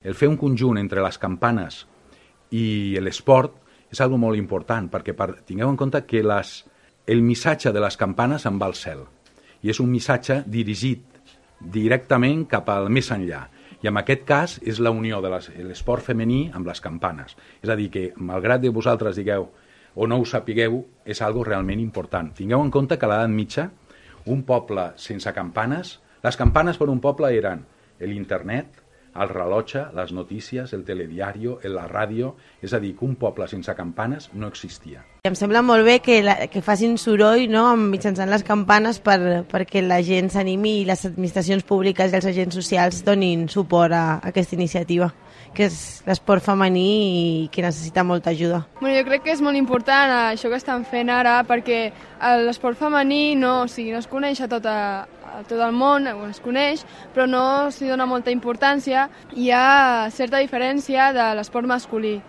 el fer un conjunt entre les campanes i l'esport és algo molt important, perquè tingueu en compte que el missatge de les campanes en va al cel, i és un missatge dirigit directament cap al més enllà. I en aquest cas és la unió de l'esport femení amb les campanes. És a dir, que malgrat que vosaltres digueu o no ho sapigueu, és algo realment important. Tingueu en compte que a l'edat mitja, un poble sense campanes, les campanes per un poble eren l'internet, el rellotge, les notícies, el telediario, la ràdio, és a dir, que un poble sense campanes no existia. Em sembla molt bé que facin soroll, no?, mitjançant les campanes perquè la gent s'animi i les administracions públiques i els agents socials donin suport a aquesta iniciativa, que és l'esport femení i que necessita molta ajuda. Bueno, jo crec que és molt important això que estan fent ara, perquè l'esport femení no es coneix a tot el món, es coneix, però no s'hi dona molta importància. Hi ha certa diferència de l'esport masculí.